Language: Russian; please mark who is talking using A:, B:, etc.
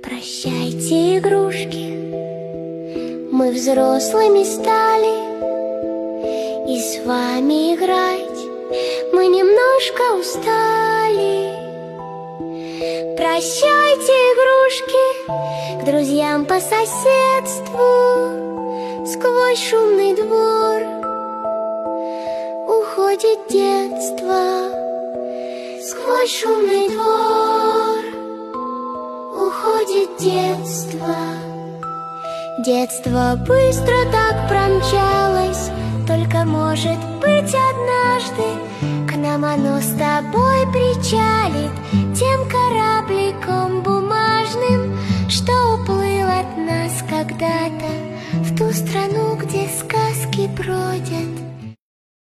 A: Прощайте, игрушки, мы взрослыми стали, и с вами играть мы немножко устали. Прощайте, игрушки, к друзьям по соседству. Сквозь шумный двор уходит детство. Сквозь шумный двор уходит детство. Детство быстро так промчалось, только, может быть, однажды к нам оно с тобой причалит тем корабликом бумажным, что уплыл от нас когда-то в ту страну, где сказки бродят.